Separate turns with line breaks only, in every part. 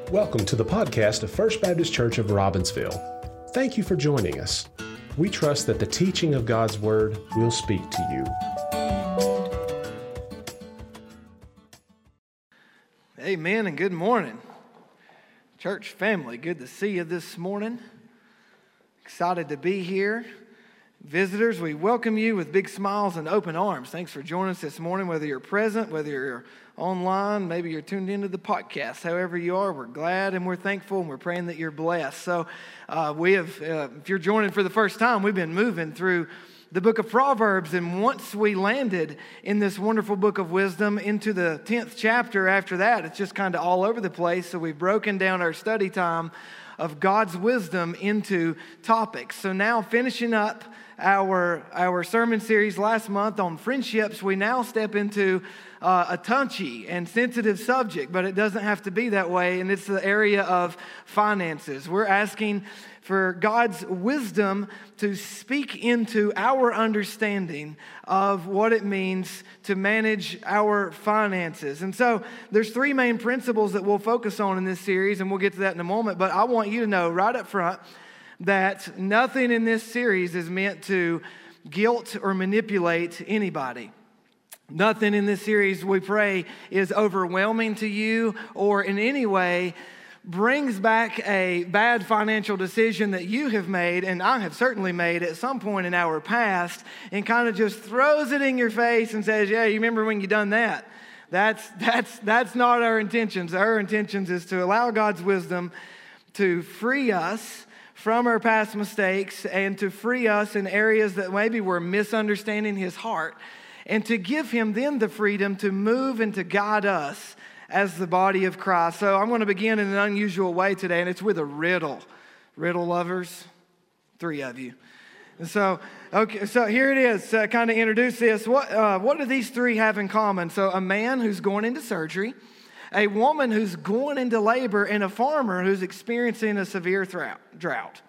Welcome to the podcast of First Baptist Church of Robbinsville. Thank you for joining us. We trust that the teaching of God's Word will speak to
you. Amen and good morning. Church family, good to see you this morning. Excited to be here. Visitors, we welcome you with big smiles and open arms. Thanks for joining us this morning, whether you're present, whether you're online, maybe you're tuned into the podcast. However you are, we're glad and we're thankful and we're praying that you're blessed. So if you're joining for the first time, we've been moving through the book of Proverbs, and once we landed in this wonderful book of wisdom into the 10th chapter after that, it's just kind of all over the place. So we've broken down our study time of God's wisdom into topics. So now finishing up our sermon series last month on friendships, we now step into a touchy and sensitive subject, but it doesn't have to be that way, and it's the area of finances. We're asking for God's wisdom to speak into our understanding of what it means to manage our finances. And so there's three main principles that we'll focus on in this series, and we'll get to that in a moment, but I want you to know right up front that nothing in this series is meant to guilt or manipulate anybody. Nothing in this series, we pray, is overwhelming to you or in any way brings back a bad financial decision that you have made, and I have certainly made at some point in our past, and kind of just throws it in your face and says, yeah, you remember when you done that? That's not our intentions. Our intentions is to allow God's wisdom to free us from our past mistakes and to free us in areas that maybe we're misunderstanding His heart, and to give Him then the freedom to move and to guide us as the body of Christ. So I'm going to begin in an unusual way today, and it's with a riddle. Riddle lovers, 3 of you. And so here it is. Kind of introduce this. What do these 3 have in common? So a man who's going into surgery, a woman who's going into labor, and a farmer who's experiencing a severe drought.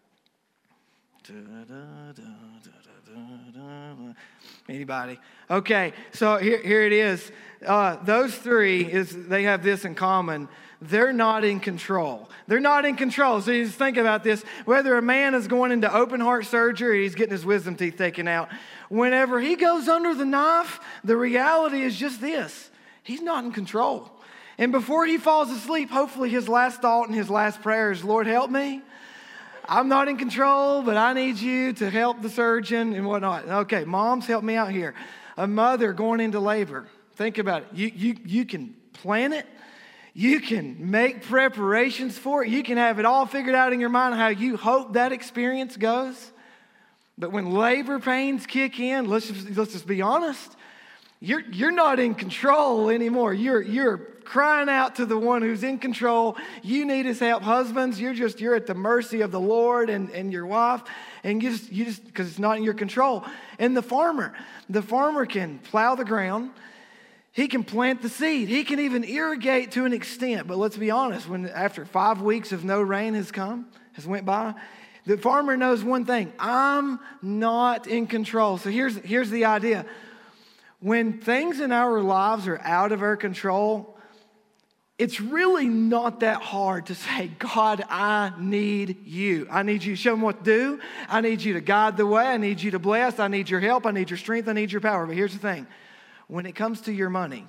Anybody? Okay, so here it is. Those 3, they have this in common. They're not in control. They're not in control. So you just think about this. Whether a man is going into open heart surgery, he's getting his wisdom teeth taken out. Whenever he goes under the knife, the reality is just this. He's not in control. And before he falls asleep, hopefully his last thought and his last prayer is, Lord, help me. I'm not in control, but I need you to help the surgeon and whatnot. Okay, moms, help me out here. A mother going into labor. Think about it. You can plan it. You can make preparations for it. You can have it all figured out in your mind how you hope that experience goes. But when labor pains kick in, let's just be honest. You're not in control anymore. You're crying out to the one who's in control. You need His help. Husbands, you're at the mercy of the Lord and your wife, and you just because it's not in your control. And the farmer can plow the ground. He can plant the seed. He can even irrigate to an extent. But let's be honest, when after 5 weeks of no rain has went by, the farmer knows one thing: I'm not in control. So here's the idea. When things in our lives are out of our control, it's really not that hard to say, God, I need you. I need you to show me what to do. I need you to guide the way. I need you to bless. I need your help. I need your strength. I need your power. But here's the thing. When it comes to your money,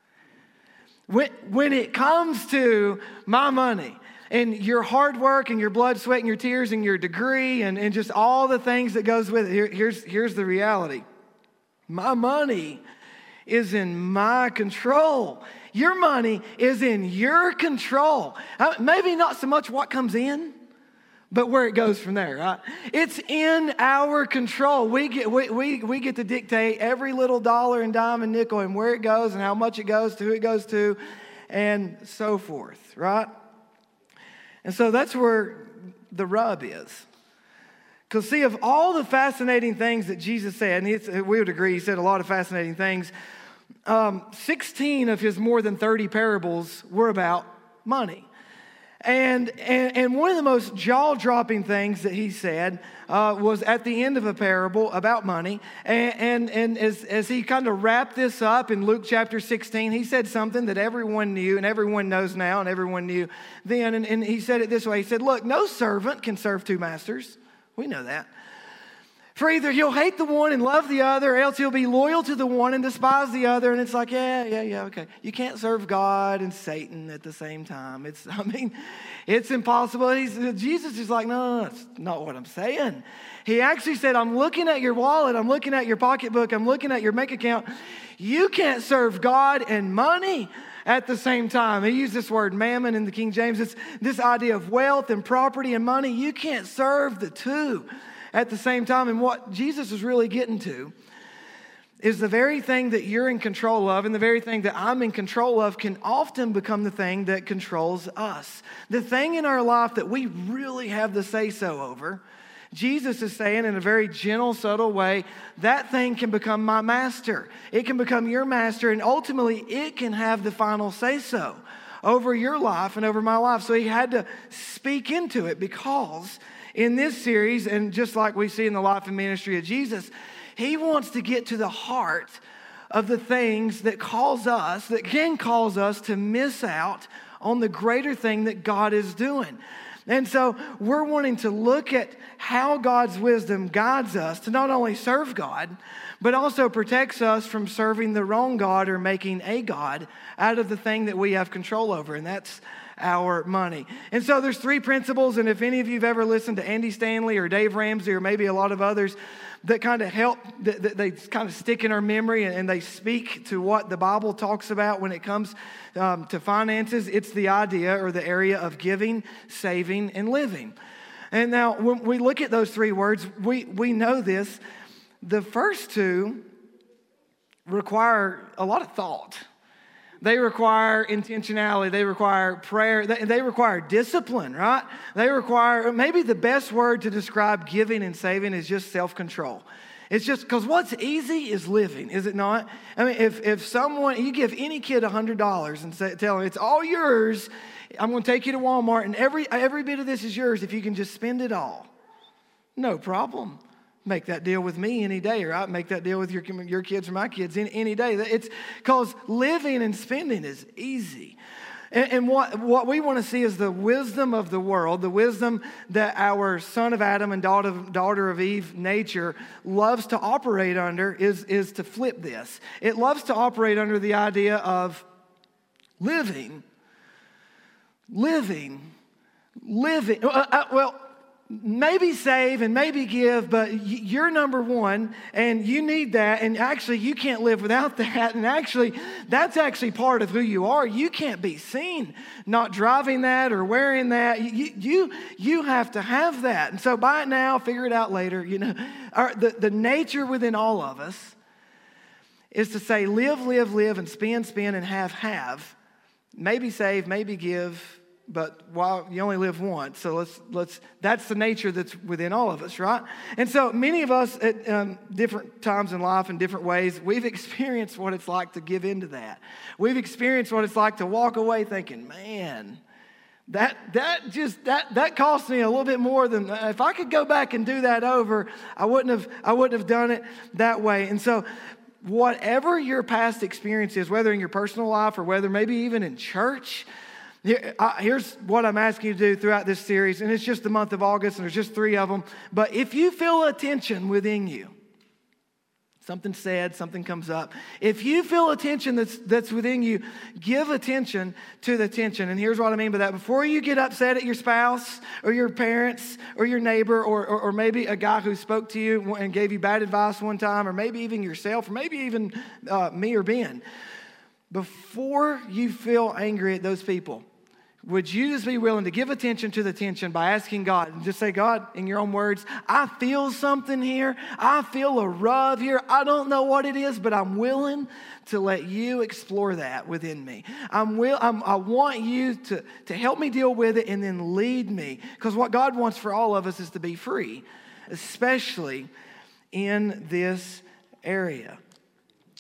when it comes to my money and your hard work and your blood, sweat, and your tears and your degree and just all the things that goes with it, here's the reality. My money is in my control. Your money is in your control. Maybe not so much what comes in, but where it goes from there, right? It's in our control. We get to dictate every little dollar and dime and nickel and where it goes and how much it goes to, who it goes to, and so forth, right? And so that's where the rub is. Because see, of all the fascinating things that Jesus said, and we would agree he said a lot of fascinating things, 16 of his more than 30 parables were about money. And one of the most jaw-dropping things that he said was at the end of a parable about money. And as he kind of wrapped this up in Luke chapter 16, he said something that everyone knew and everyone knows now and everyone knew then. And he said it this way. He said, look, no servant can serve two masters. We know that. For either he'll hate the one and love the other, or else he'll be loyal to the one and despise the other. And it's like, yeah, okay. You can't serve God and Satan at the same time. It's impossible. Jesus is like, no, that's not what I'm saying. He actually said, I'm looking at your wallet, I'm looking at your pocketbook, I'm looking at your bank account. You can't serve God and money at the same time. He used this word mammon in the King James. It's this idea of wealth and property and money. You can't serve the two at the same time. And what Jesus is really getting to is the very thing that you're in control of and the very thing that I'm in control of can often become the thing that controls us. The thing in our life that we really have the say-so over, Jesus is saying in a very gentle, subtle way, that thing can become my master. It can become your master, and ultimately it can have the final say-so over your life and over my life. So he had to speak into it, because in this series, and just like we see in the life and ministry of Jesus, he wants to get to the heart of the things that can cause us to miss out on the greater thing that God is doing. And so we're wanting to look at how God's wisdom guides us to not only serve God, but also protects us from serving the wrong God or making a God out of the thing that we have control over, and that's our money. And so there's three principles, and if any of you have ever listened to Andy Stanley or Dave Ramsey or maybe a lot of others that kind of help, they kind of stick in our memory and they speak to what the Bible talks about when it comes to finances, it's the idea or the area of giving, saving, and living. And now when we look at those three words, we know this. The first two require a lot of thought. They require intentionality. They require prayer. They require discipline, right? They require, maybe the best word to describe giving and saving is just self-control. It's just because what's easy is living, is it not? I mean, if someone, you give any kid $100 and tell them it's all yours, I'm going to take you to Walmart and every bit of this is yours if you can just spend it all. No problem. Make that deal with me any day, right? Make that deal with your kids or my kids any day. It's because living and spending is easy. And what we want to see is the wisdom of the world, the wisdom that our son of Adam and daughter of Eve nature loves to operate under is to flip this. It loves to operate under the idea of living. Maybe save and maybe give, but you're number one and you need that, and actually you can't live without that, and actually that's actually part of who you are. You can't be seen not driving that or wearing that. You have to have that. And so buy it now, figure it out later. You know, the nature within all of us is to say live, and spend, and have. Maybe save, maybe give. But while you only live once, so that's the nature that's within all of us, right? And so many of us at different times in life in different ways, we've experienced what it's like to give into that. We've experienced what it's like to walk away thinking, man, that cost me a little bit more than, if I could go back and do that over, I wouldn't have done it that way. And so whatever your past experience is, whether in your personal life or whether maybe even in church, here's what I'm asking you to do throughout this series, and it's just the month of August, and there's just 3 of them. But if you feel a tension within you, something said, something comes up. If you feel a tension that's within you, give attention to the tension. And here's what I mean by that. Before you get upset at your spouse or your parents or your neighbor or maybe a guy who spoke to you and gave you bad advice one time, or maybe even yourself, or maybe even me or Ben, before you feel angry at those people, would you just be willing to give attention to the tension by asking God and just say, God, in your own words, I feel something here. I feel a rub here. I don't know what it is, but I'm willing to let you explore that within me. I want you to help me deal with it and then lead me. Because what God wants for all of us is to be free, especially in this area.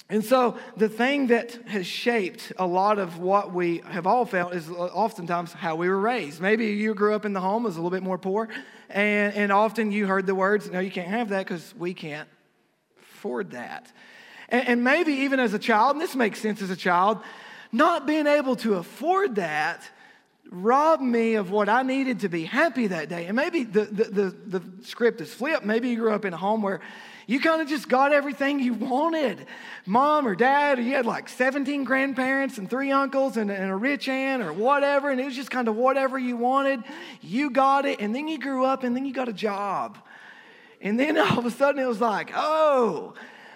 And so the thing that has shaped a lot of what we have all felt is oftentimes how we were raised. Maybe you grew up in the home that was a little bit more poor, and often you heard the words, no, you can't have that because we can't afford that. And maybe even as a child, and this makes sense as a child, not being able to afford that robbed me of what I needed to be happy that day. And maybe the script is flipped. Maybe you grew up in a home where you kind of just got everything you wanted. Mom or dad, or you had like 17 grandparents and 3 uncles and a rich aunt or whatever, and it was just kind of whatever you wanted. You got it, and then you grew up, and then you got a job. And then all of a sudden it was like, oh,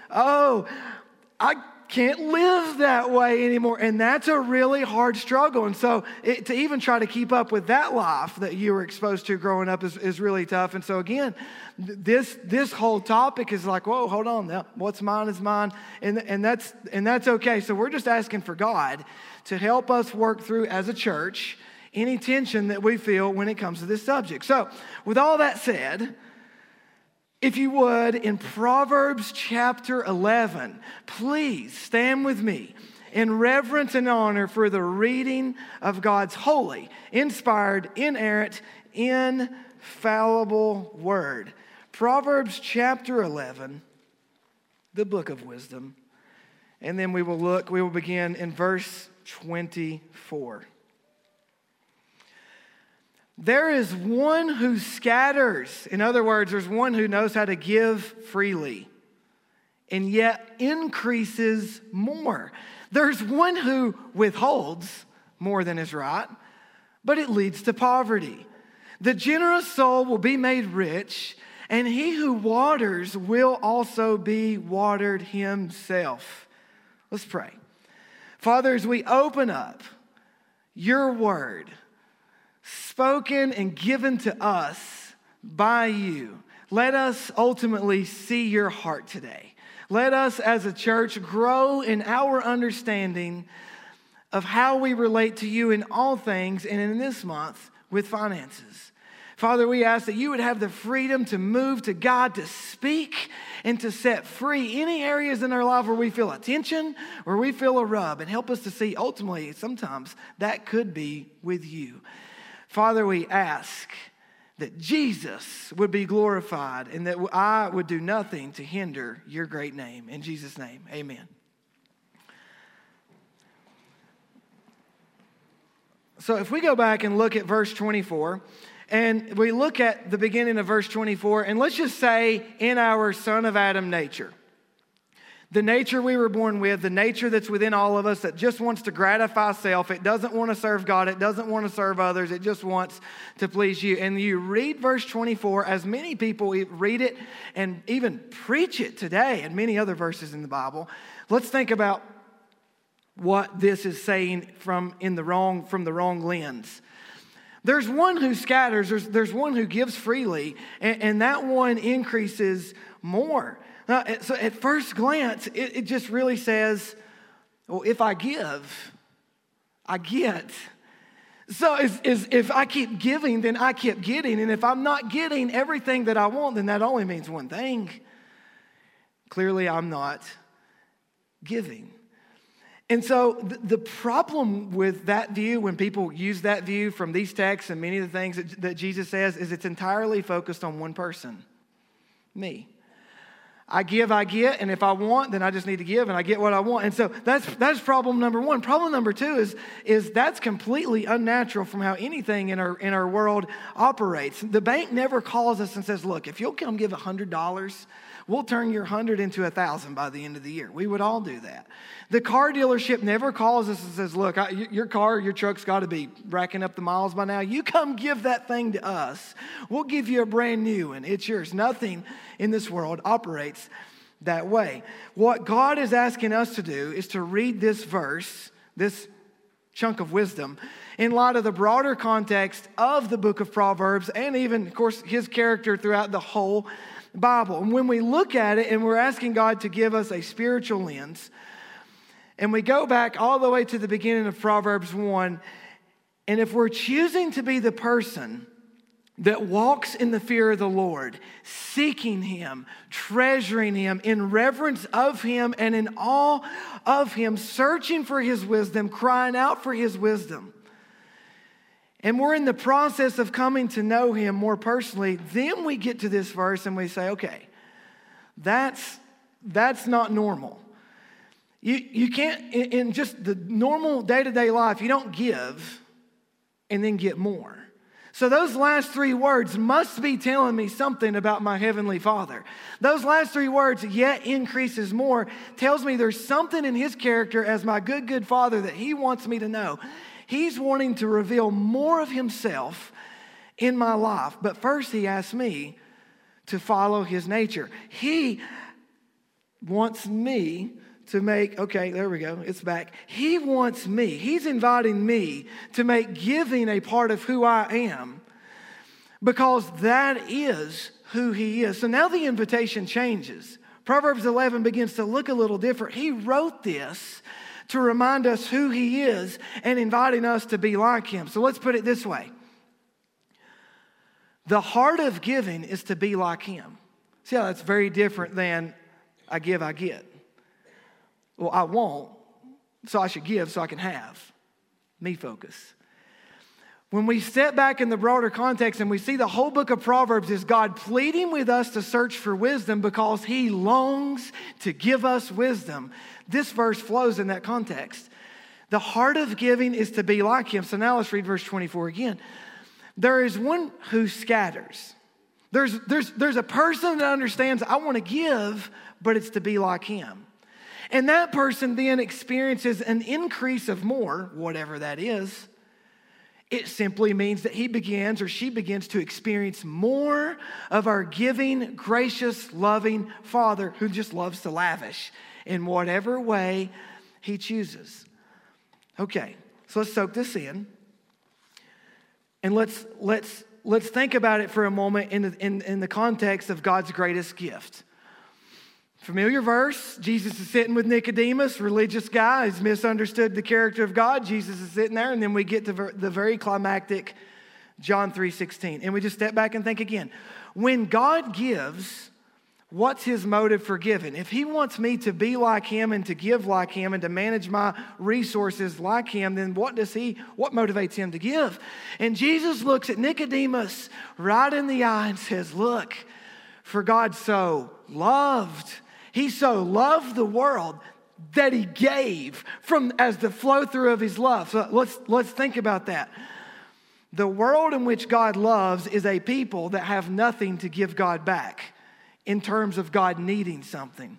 I can't live that way anymore. And that's a really hard struggle. And so to even try to keep up with that life that you were exposed to growing up is really tough. And so again, this whole topic is like, whoa, hold on. Now, what's mine is mine. And that's okay. So we're just asking for God to help us work through as a church any tension that we feel when it comes to this subject. So with all that said, if you would, in Proverbs chapter 11, please stand with me in reverence and honor for the reading of God's holy, inspired, inerrant, infallible word. Proverbs chapter 11, the book of wisdom. And then we will begin in verse 24. There is one who scatters. In other words, there's one who knows how to give freely and yet increases more. There's one who withholds more than is right, but it leads to poverty. The generous soul will be made rich, and he who waters will also be watered himself. Let's pray. Father, as we open up your word, spoken and given to us by you, let us ultimately see your heart today. Let us as a church grow in our understanding of how we relate to you in all things, and in this month with finances. Father, we ask that you would have the freedom to move to God, to speak and to set free any areas in our life where we feel a tension, where we feel a rub, and help us to see ultimately sometimes that could be with you. Father, we ask that Jesus would be glorified and that I would do nothing to hinder your great name. In Jesus' name, amen. So if we go back and look at verse 24, and we look at the beginning of verse 24, and let's just say in our son of Adam nature, the nature we were born with, the nature that's within all of us that just wants to gratify self. It doesn't want to serve God. It doesn't want to serve others. It just wants to please you. And you read verse 24, as many people read it and even preach it today and many other verses in the Bible. Let's think about what this is saying from the wrong lens. There's one who scatters. There's one who gives freely, and that one increases more. So at first glance, it just really says, well, if I give, I get. So if I keep giving, then I keep getting. And if I'm not getting everything that I want, then that only means one thing. Clearly, I'm not giving. And so the problem with that view, when people use that view from these texts and many of the things that Jesus says, is it's entirely focused on one person, me. I give, I get, and if I want, then I just need to give, and I get what I want. And so that's problem number one. Problem number two is that's completely unnatural from how anything in our world operates. The bank never calls us and says, look, if you'll come give $100, we'll turn your 100 into 1,000 by the end of the year. We would all do that. The car dealership never calls us and says, look, your truck's got to be racking up the miles by now. You come give that thing to us. We'll give you a brand new one. It's yours. Nothing in this world operates that way. What God is asking us to do is to read this verse, this chunk of wisdom, in light of the broader context of the book of Proverbs and even, of course, his character throughout the whole Bible. And when we look at it and we're asking God to give us a spiritual lens, and we go back all the way to the beginning of Proverbs 1, and if we're choosing to be the person that walks in the fear of the Lord, seeking Him, treasuring Him, in reverence of Him and in awe of Him, searching for His wisdom, crying out for His wisdom. And we're in the process of coming to know Him more personally. Then we get to this verse and we say, okay, that's not normal. You can't, in just the normal day-to-day life, you don't give and then get more. So those last three words must be telling me something about my Heavenly Father. Those last three words, yet increases more, tells me there's something in His character as my good Father that He wants me to know. He's wanting to reveal more of Himself in my life. But first He asks me to follow His nature. He wants me to make, okay, there we go, it's back. He wants me, He's inviting me to make giving a part of who I am, because that is who He is. So now the invitation changes. Proverbs 11 begins to look a little different. He wrote this to remind us who He is and inviting us to be like Him. So let's put it this way. The heart of giving is to be like Him. See how that's very different than I give, I get. Well, I won't, so I should give so I can have. Me focus. When we step back in the broader context and we see the whole book of Proverbs is God pleading with us to search for wisdom because He longs to give us wisdom, this verse flows in that context. The heart of giving is to be like Him. So now let's read verse 24 again. There is one who scatters. There's a person that understands, I want to give, but it's to be like Him. And that person then experiences an increase of more, whatever that is. It simply means that he begins or she begins to experience more of our giving, gracious, loving Father who just loves to lavish in whatever way He chooses. Okay, so let's soak this in. And let's think about it for a moment in the context of God's greatest gift. Familiar verse, Jesus is sitting with Nicodemus, religious guy, who's misunderstood the character of God. Jesus is sitting there, and then we get to the very climactic John 3:16. And we just step back and think again. When God gives, what's His motive for giving? If He wants me to be like Him and to give like Him and to manage my resources like Him, then what motivates Him to give? And Jesus looks at Nicodemus right in the eye and says, look, for God so loved, He so loved the world that He gave as the flow through of His love. So let's think about that. The world in which God loves is a people that have nothing to give God back in terms of God needing something.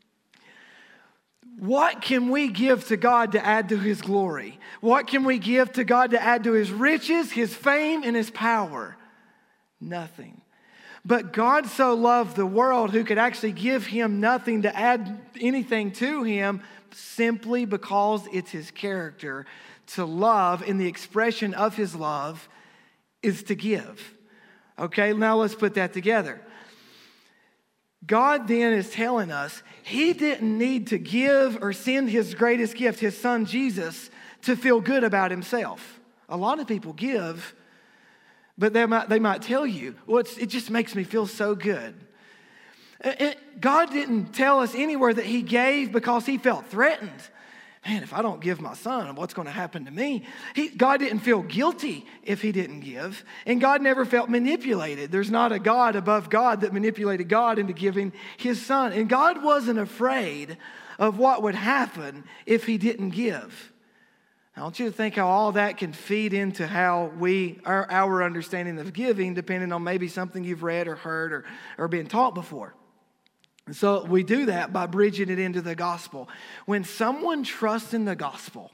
What can we give to God to add to His glory? What can we give to God to add to His riches, His fame, and His power? Nothing. But God so loved the world who could actually give Him nothing to add anything to Him simply because it's His character to love, and the expression of His love is to give. Okay, now let's put that together. God then is telling us He didn't need to give or send His greatest gift, His Son Jesus, to feel good about Himself. A lot of people give, but they might tell you, well, it just makes me feel so good. God didn't tell us anywhere that He gave because He felt threatened. Man, if I don't give my son, what's going to happen to me? God didn't feel guilty if He didn't give. And God never felt manipulated. There's not a God above God that manipulated God into giving His Son. And God wasn't afraid of what would happen if He didn't give. I want you to think how all that can feed into how our understanding of giving, depending on maybe something you've read or heard or been taught before. And so we do that by bridging it into the gospel. When someone trusts in the gospel,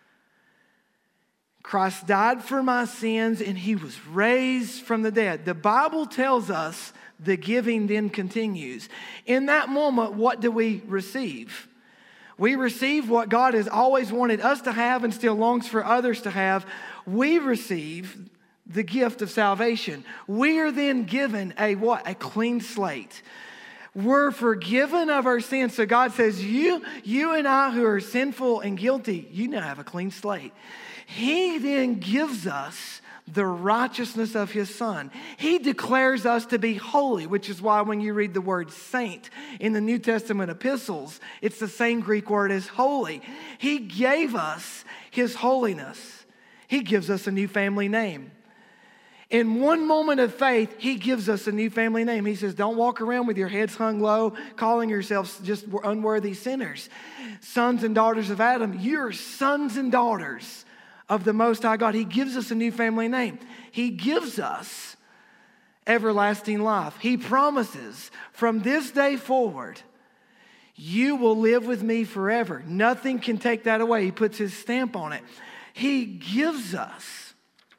Christ died for my sins and He was raised from the dead. The Bible tells us the giving then continues. In that moment, what do we receive? We receive what God has always wanted us to have and still longs for others to have. We receive the gift of salvation. We are then given a clean slate. We're forgiven of our sins. So God says, you and I who are sinful and guilty, you now have a clean slate. He then gives us the righteousness of his Son. He declares us to be holy, which is why when you read the word saint in the New Testament epistles, it's the same Greek word as holy. He gave us his holiness. He gives us a new family name. In one moment of faith, he gives us a new family name. He says, don't walk around with your heads hung low, calling yourselves just unworthy sinners. Sons and daughters of Adam, you're sons and daughters of the Most High God. He gives us a new family name. He gives us everlasting life. He promises from this day forward, you will live with me forever. Nothing can take that away. He puts his stamp on it. He gives us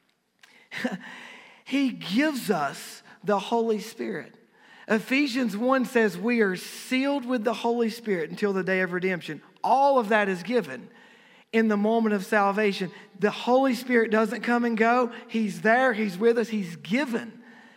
the Holy Spirit. Ephesians 1 says we are sealed with the Holy Spirit until the day of redemption. All of that is given in the moment of salvation. The Holy Spirit doesn't come and go. He's there. He's with us. He's given.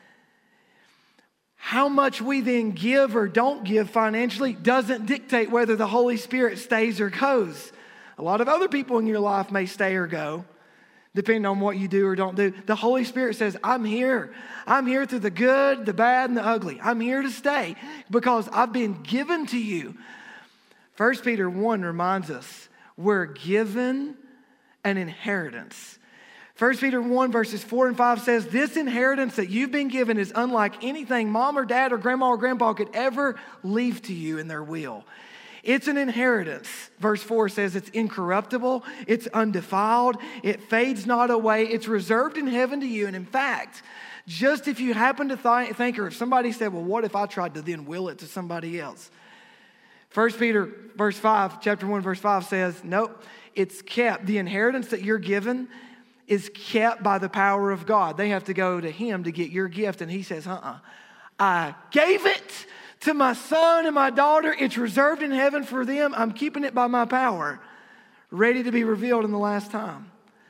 How much we then give or don't give financially doesn't dictate whether the Holy Spirit stays or goes. A lot of other people in your life may stay or go, depending on what you do or don't do. The Holy Spirit says, I'm here. I'm here through the good, the bad, and the ugly. I'm here to stay because I've been given to you. 1 Peter 1 reminds us we're given an inheritance. 1 Peter 1 verses 4 and 5 says, this inheritance that you've been given is unlike anything mom or dad or grandma or grandpa could ever leave to you in their will. It's an inheritance. Verse 4 says it's incorruptible, it's undefiled, it fades not away, it's reserved in heaven to you. And in fact, just if you happen to think, or if somebody said, well, what if I tried to then will it to somebody else? 1 Peter chapter 1, verse 5 says, nope, it's kept. The inheritance that you're given is kept by the power of God. They have to go to him to get your gift. And he says, I gave it to my son and my daughter. It's reserved in heaven for them. I'm keeping it by my power, ready to be revealed in the last time.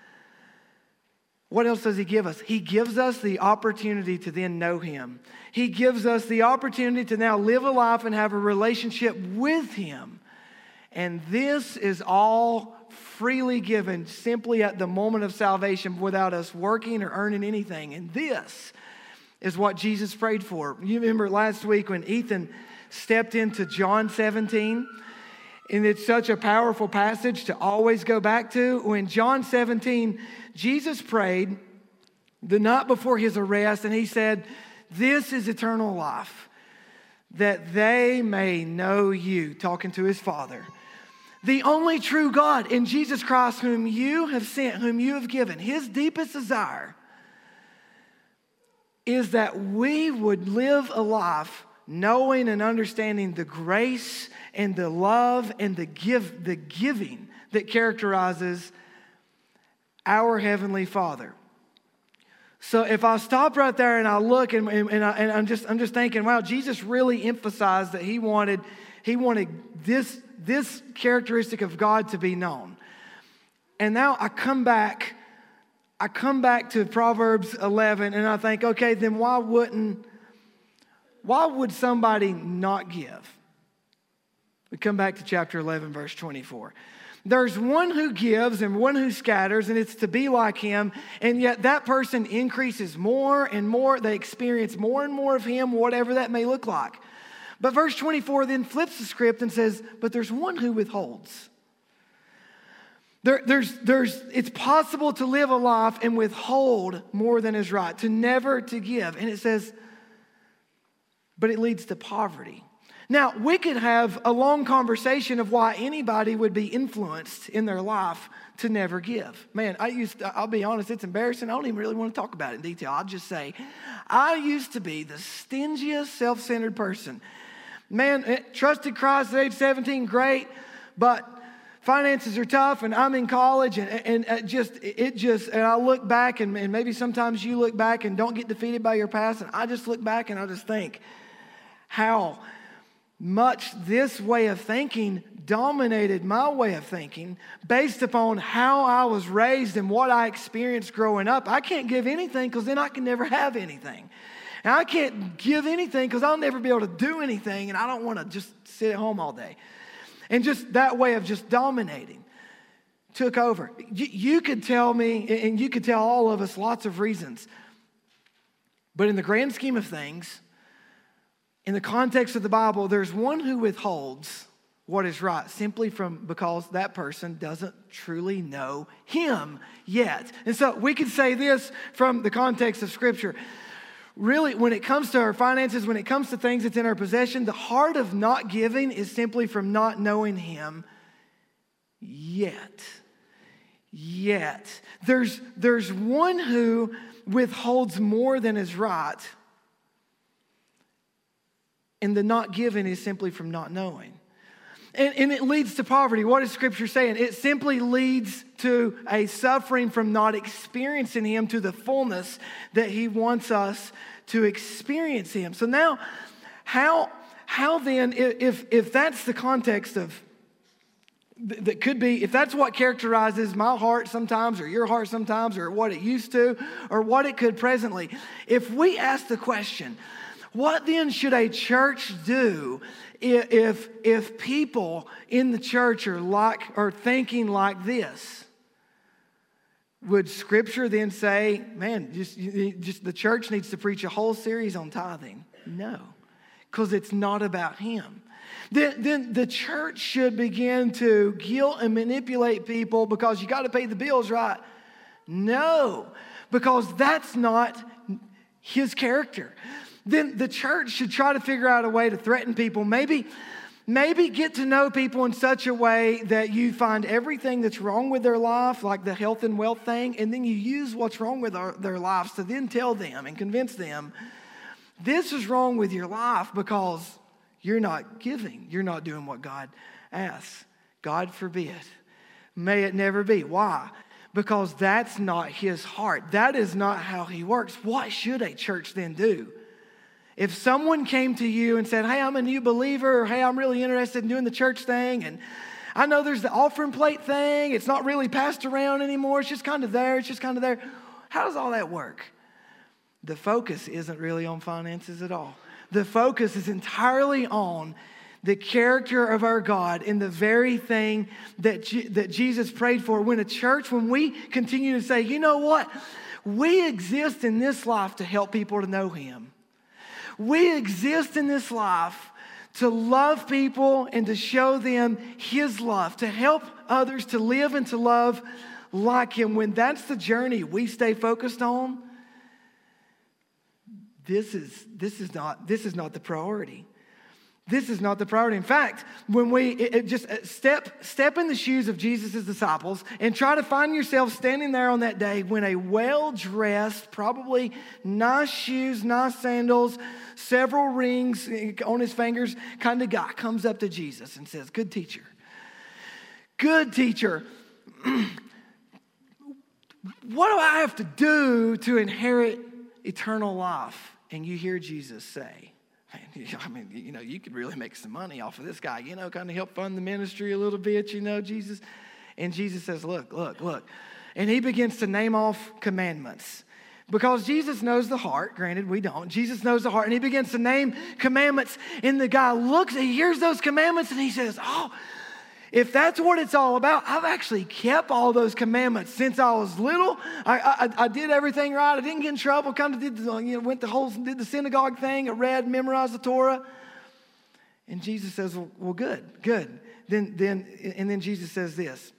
What else does he give us? He gives us the opportunity to then know him. He gives us the opportunity to now live a life and have a relationship with him. And this is all freely given simply at the moment of salvation without us working or earning anything. And this is what Jesus prayed for. You remember last week when Ethan stepped into John 17, and it's such a powerful passage to always go back to. When John 17, Jesus prayed the night before his arrest, and he said, this is eternal life, that they may know you, talking to his Father, the only true God, in Jesus Christ, whom you have sent, whom you have given. His deepest desire is that we would live a life knowing and understanding the grace and the love and the giving that characterizes our Heavenly Father. So if I stop right there and I look and I'm just thinking, wow, Jesus really emphasized that he wanted this characteristic of God to be known. And now I come back to Proverbs 11 and I think, okay, then why would somebody not give? We come back to chapter 11, verse 24. There's one who gives and one who scatters, and it's to be like him, and yet that person increases more and more. They experience more and more of him, whatever that may look like. But verse 24 then flips the script and says, but there's one who withholds. It's possible to live a life and withhold more than is right, to never to give. And it says, but it leads to poverty. Now, we could have a long conversation of why anybody would be influenced in their life to never give. Man, I'll be honest, it's embarrassing. I don't even really want to talk about it in detail. I'll just say, I used to be the stingiest, self-centered person. Man, trusted Christ at age 17, great, but finances are tough, and I'm in college, and I look back, and maybe sometimes you look back and don't get defeated by your past, and I just look back and I just think how much this way of thinking dominated my way of thinking based upon how I was raised and what I experienced growing up. I can't give anything because then I can never have anything. And I can't give anything because I'll never be able to do anything, and I don't want to just sit at home all day. And just that way of just dominating. took over. You could tell me, and you could tell all of us lots of reasons. But in the grand scheme of things, in the context of the Bible, there's one who withholds what is right simply because that person doesn't truly know him yet. And so we could say this from the context of Scripture. Really, when it comes to our finances, when it comes to things that's in our possession, the heart of not giving is simply from not knowing him yet. There's one who withholds more than is right, and the not giving is simply from not knowing. And it leads to poverty. What is Scripture saying? It simply leads to a suffering from not experiencing him to the fullness that he wants us to experience him. So now, how then, if that's the context of, that could be, if that's what characterizes my heart sometimes, or your heart sometimes, or what it used to, or what it could presently, if we ask the question, what then should a church do if people in the church are thinking like this? Would Scripture then say, man, just the church needs to preach a whole series on tithing? No, because it's not about him. Then the church should begin to guilt and manipulate people because you got to pay the bills, right? No, because that's not his character. Then the church should try to figure out a way to threaten people. Maybe get to know people in such a way that you find everything that's wrong with their life, like the health and wealth thing, and then you use what's wrong with their lives to then tell them and convince them, this is wrong with your life because you're not giving. You're not doing what God asks. God forbid. May it never be. Why? Because that's not his heart. That is not how he works. What should a church then do? If someone came to you and said, hey, I'm a new believer, or hey, I'm really interested in doing the church thing, and I know there's the offering plate thing, it's not really passed around anymore, it's just kind of there, How does all that work? The focus isn't really on finances at all. The focus is entirely on the character of our God and the very thing that Jesus prayed for. When we continue to say, you know what? We exist in this life to help people to know him. We exist in this life to love people and to show them his love, to help others to live and to love like him. When that's the journey we stay focused on, this is not the priority. This is not the priority. In fact, when we just step in the shoes of Jesus' disciples and try to find yourself standing there on that day when a well-dressed, probably nice shoes, nice sandals, several rings on his fingers kind of guy comes up to Jesus and says, good teacher, what do I have to do to inherit eternal life? And you hear Jesus say, I mean, you could really make some money off of this guy, kind of help fund the ministry a little bit, Jesus. And Jesus says, look. And he begins to name off commandments. Because Jesus knows the heart, granted we don't. Jesus knows the heart, and he begins to name commandments. And the guy he hears those commandments, and he says, if that's what it's all about, I've actually kept all those commandments since I was little. I did everything right. I didn't get in trouble. Kind of did did the synagogue thing. I read, memorized the Torah. And Jesus says, well, good. Then Jesus says this.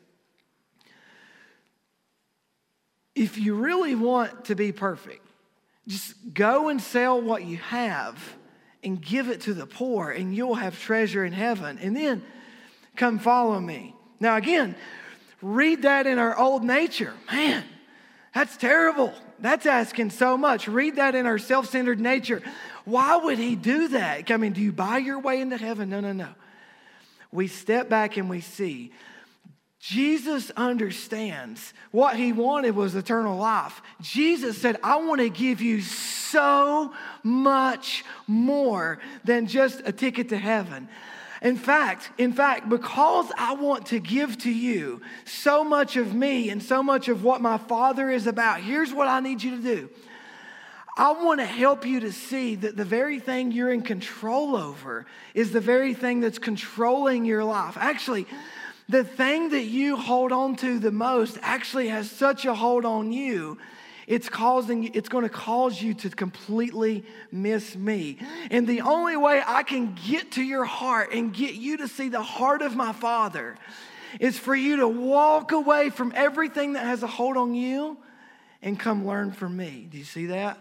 If you really want to be perfect, just go and sell what you have and give it to the poor, and you'll have treasure in heaven. And then come follow me. Now again, read that in our old nature. Man, that's terrible. That's asking so much. Read that in our self-centered nature. Why would he do that? I mean, do you buy your way into heaven? No. We step back and we see Jesus understands what he wanted was eternal life. Jesus said, I want to give you so much more than just a ticket to heaven. In fact, because I want to give to you so much of me and so much of what my Father is about, here's what I need you to do. I want to help you to see that the very thing you're in control over is the very thing that's controlling your life. Actually, the thing that you hold on to the most actually has such a hold on you, it's going to cause you to completely miss me. And the only way I can get to your heart and get you to see the heart of my Father is for you to walk away from everything that has a hold on you and come learn from me. Do you see that?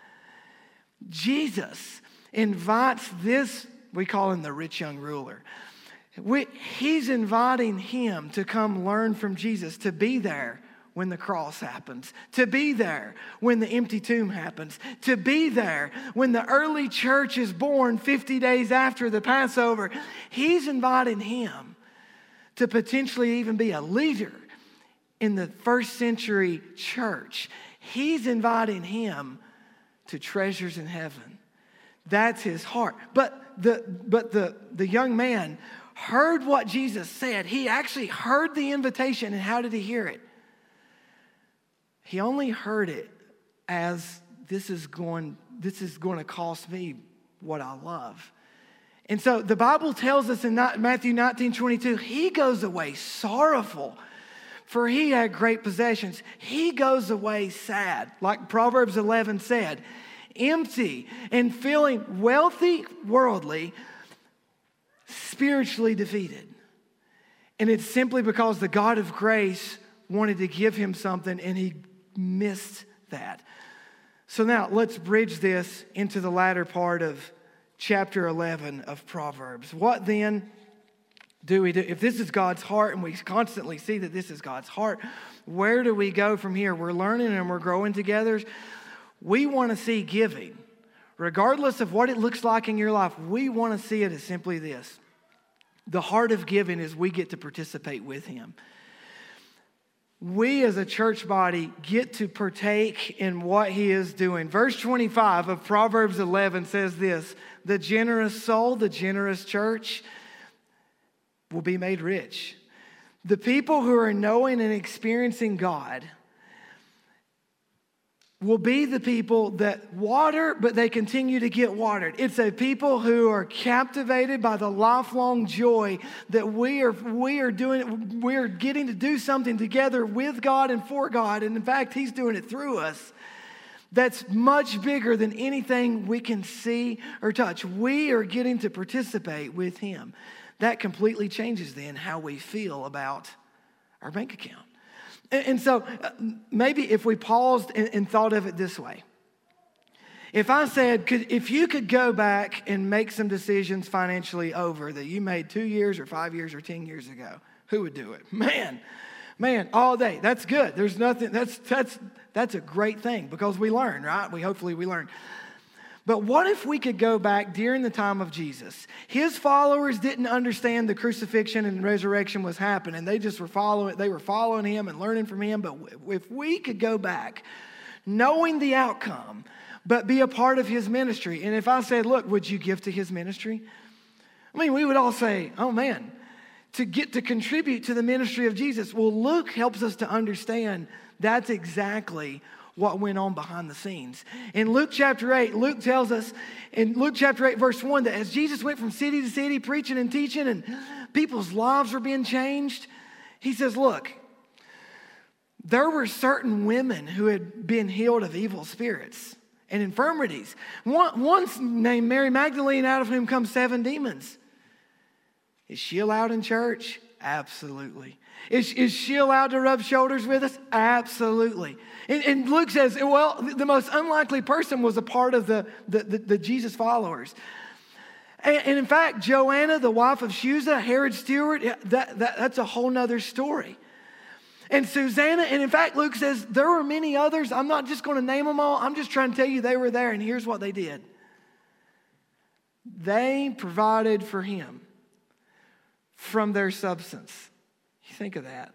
Jesus invites this, we call him the rich young ruler. He's inviting him to come learn from Jesus, to be there when the cross happens, to be there when the empty tomb happens, to be there when the early church is born 50 days after the Passover. He's inviting him to potentially even be a leader in the first century church. He's inviting him to treasures in heaven. That's his heart. But the young man heard what Jesus said. He actually heard the invitation. And how did he hear it? He only heard it as this is going to cost me what I love. And so the Bible tells us in Matthew 19:22, he goes away sorrowful, for he had great possessions. He goes away sad, like Proverbs 11 said, empty and feeling wealthy, worldly, spiritually defeated. And it's simply because the God of grace wanted to give him something and he missed that. So now let's bridge this into the latter part of chapter 11 of Proverbs. What then do we do? If this is God's heart and we constantly see that this is God's heart, where do we go from here? We're learning and we're growing together. We want to see giving. Regardless of what it looks like in your life, we want to see it as simply this. The heart of giving is we get to participate with him. We as a church body get to partake in what he is doing. Verse 25 of Proverbs 11 says this: the generous soul, the generous church will be made rich. The people who are knowing and experiencing God will be the people that water, but they continue to get watered. It's a people who are captivated by the lifelong joy that we are getting to do something together with God and for God. And in fact, he's doing it through us. That's much bigger than anything we can see or touch. We are getting to participate with him. That completely changes then how we feel about our bank account. And so maybe if we paused and thought of it this way. If I said, if you could go back and make some decisions financially over that you made 2 years or 5 years or 10 years ago, who would do it? Man, all day. That's good. There's nothing, that's a great thing because we learn, right? Hopefully we learn. But what if we could go back during the time of Jesus? His followers didn't understand the crucifixion and resurrection was happening. They were following him and learning from him. But if we could go back knowing the outcome, but be a part of his ministry. And if I said, look, would you give to his ministry? I mean, we would all say, oh man, to get to contribute to the ministry of Jesus. Well, Luke helps us to understand that's exactly what went on behind the scenes. In Luke chapter 8, Luke tells us in Luke chapter 8, verse 1, that as Jesus went from city to city preaching and teaching and people's lives were being changed, he says, look, there were certain women who had been healed of evil spirits and infirmities. One's named Mary Magdalene, out of whom come 7 demons. Is she allowed in church? Absolutely. Is she allowed to rub shoulders with us? Absolutely. And Luke says, well, the most unlikely person was a part of the Jesus followers. And in fact, Joanna, the wife of Chuza, Herod's steward, that's a whole nother story. And Susanna, and in fact, Luke says there were many others. I'm not just going to name them all. I'm just trying to tell you they were there, and here's what they did. They provided for him from their substance. You think of that.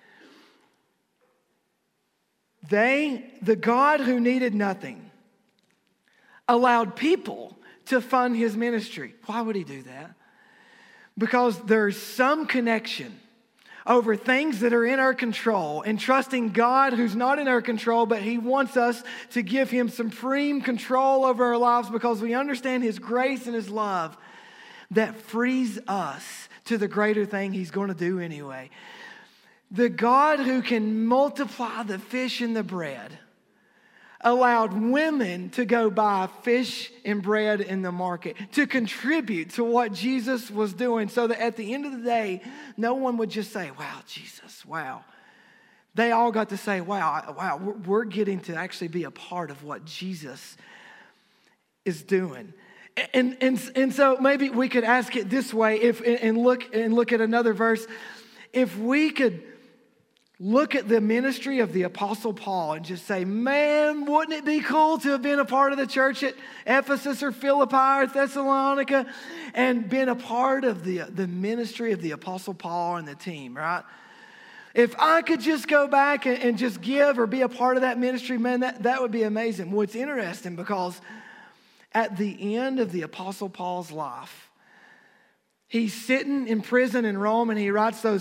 The God who needed nothing, allowed people to fund his ministry. Why would he do that? Because there's some connection over things that are in our control and trusting God who's not in our control, but he wants us to give him supreme control over our lives because we understand his grace and his love that frees us to the greater thing he's going to do anyway. The God who can multiply the fish and the bread allowed women to go buy fish and bread in the market to contribute to what Jesus was doing, so that at the end of the day, no one would just say, wow, Jesus, wow. They all got to say, wow, we're getting to actually be a part of what Jesus is doing. And so maybe we could ask it this way, and look at another verse. If we could look at the ministry of the Apostle Paul and just say, man, wouldn't it be cool to have been a part of the church at Ephesus or Philippi or Thessalonica and been a part of the ministry of the Apostle Paul and the team, right? If I could just go back and just give or be a part of that ministry, man, that would be amazing. Well, it's interesting because at the end of the Apostle Paul's life, he's sitting in prison in Rome, and he writes those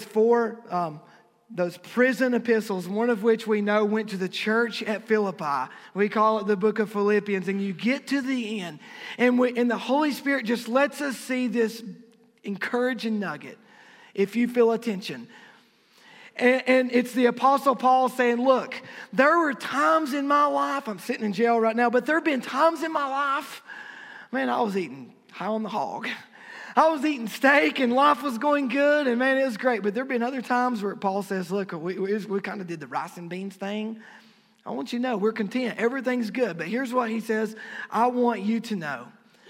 prison epistles, one of which we know went to the church at Philippi. We call it the book of Philippians. And you get to the end, and the Holy Spirit just lets us see this encouraging nugget, if you feel attention. And it's the Apostle Paul saying, look, there were times in my life, I'm sitting in jail right now, but there have been times in my life, man, I was eating high on the hog. I was eating steak and life was going good, and man, it was great. But there have been other times where Paul says, look, we kind of did the rice and beans thing. I want you to know we're content. Everything's good. But here's what he says. I want you to know.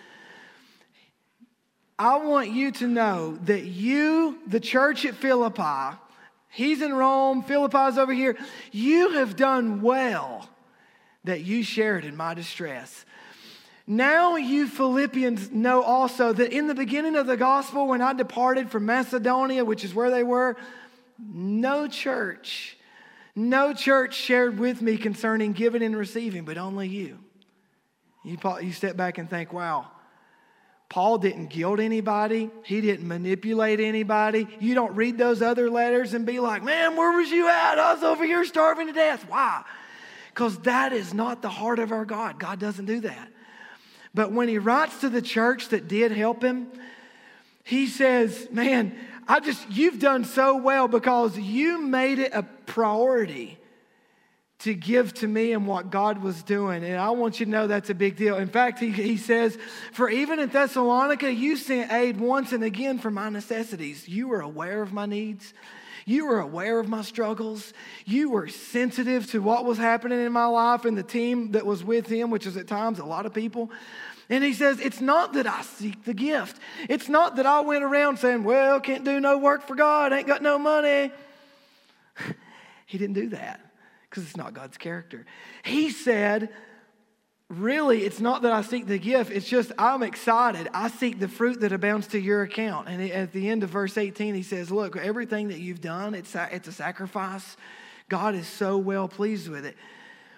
I want you to know that you, the church at Philippi, he's in Rome, Philippi's over here. You have done well that you shared in my distress. Now you Philippians know also that in the beginning of the gospel, when I departed from Macedonia, which is where they were, no church shared with me concerning giving and receiving, but only you. You step back and think, wow, Paul didn't guilt anybody. He didn't manipulate anybody. You don't read those other letters and be like, man, where was you at? I was over here starving to death. Why? Because that is not the heart of our God. God doesn't do that. But when he writes to the church that did help him, he says, man, you've done so well because you made it a priority to give to me and what God was doing. And I want you to know that's a big deal. In fact, he says, for even in Thessalonica, you sent aid once and again for my necessities. You were aware of my needs. You were aware of my struggles. You were sensitive to what was happening in my life and the team that was with him, which is at times a lot of people. And he says, it's not that I seek the gift. It's not that I went around saying, well, can't do no work for God, ain't got no money. He didn't do that because it's not God's character. He said, really, it's not that I seek the gift. It's just I'm excited. I seek the fruit that abounds to your account. And at the end of verse 18, he says, look, everything that you've done, it's a sacrifice. God is so well pleased with it.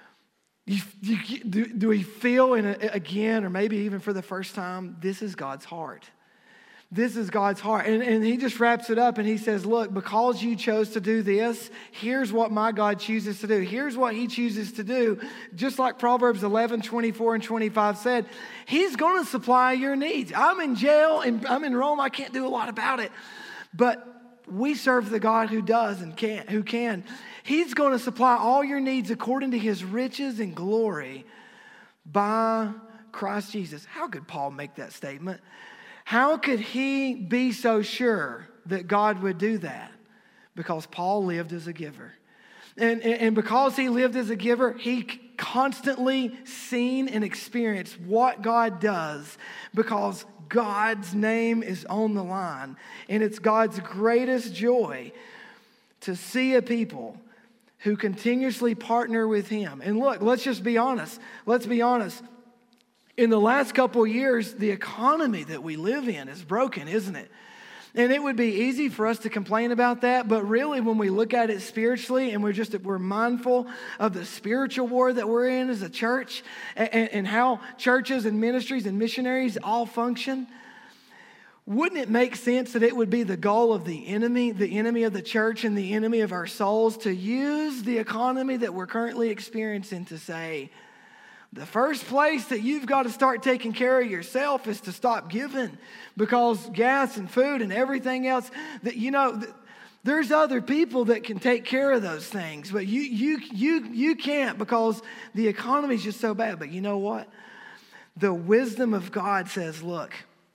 Do we feel again, or maybe even for the first time, this is God's heart? This is God's heart. And he just wraps it up and he says, look, because you chose to do this, here's what my God chooses to do. Here's what he chooses to do. Just like Proverbs 11, 24 and 25 said, he's going to supply your needs. I'm in jail and I'm in Rome. I can't do a lot about it. But we serve the God who does and who can. He's going to supply all your needs according to his riches and glory by Christ Jesus. How could Paul make that statement? How could he be so sure that God would do that? Because Paul lived as a giver. And because he lived as a giver, he constantly seen and experienced what God does because God's name is on the line. And it's God's greatest joy to see a people who continuously partner with him. And look, let's just be honest. Let's be honest. In the last couple of years, the economy that we live in is broken, isn't it? And it would be easy for us to complain about that, but really when we look at it spiritually and we're mindful of the spiritual war that we're in as a church and how churches and ministries and missionaries all function, wouldn't it make sense that it would be the goal of the enemy of the church and the enemy of our souls to use the economy that we're currently experiencing to say, The first place that you've got to start taking care of yourself is to stop giving, because gas and food and everything else, there's other people that can take care of those things, but you can't, because the economy is just so bad. But you know what? The wisdom of God says, look,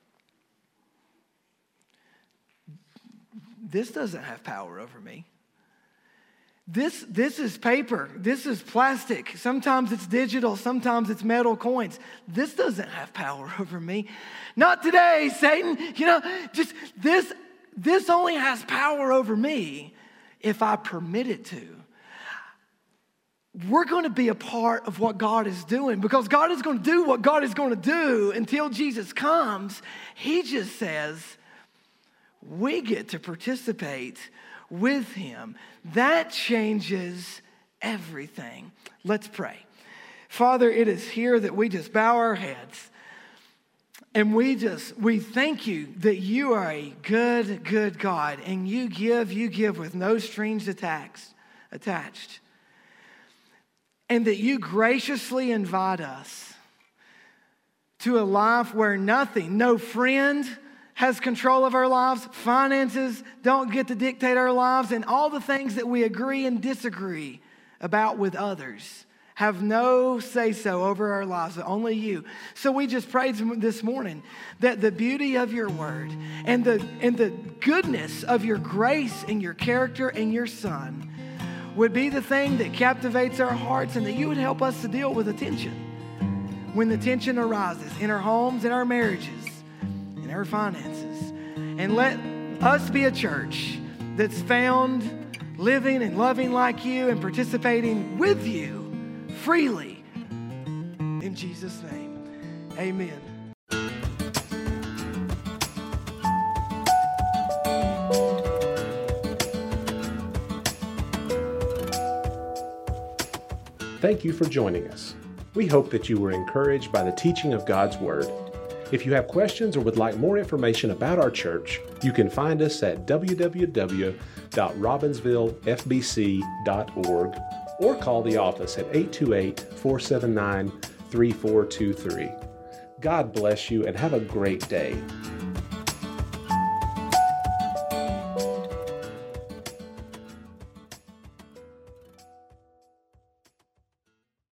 this doesn't have power over me. This is paper. This is plastic. Sometimes it's digital. Sometimes it's metal coins. This doesn't have power over me. Not today, Satan. Just this only has power over me if I permit it to. We're going to be a part of what God is doing, because God is going to do what God is going to do until Jesus comes. He just says we get to participate with him. That changes everything. Let's pray. Father, it is here that we just bow our heads and we thank you that you are a good, good God, and you give with no strings attached. And that you graciously invite us to a life where no friend has control of our lives. Finances don't get to dictate our lives, and all the things that we agree and disagree about with others have no say-so over our lives, but only you. So we just prayed this morning that the beauty of your word and the goodness of your grace and your character and your Son would be the thing that captivates our hearts, and that you would help us to deal with the tension when the tension arises in our homes, in our marriages, in our finances. And let us be a church that's found living and loving like you and participating with you freely. In Jesus' name, amen.
Thank you for joining us. We hope that you were encouraged by the teaching of God's Word. If you have questions or would like more information about our church, you can find us at www.robbinsvillefbc.org or call the office at 828-479-3423. God bless you and have a great day.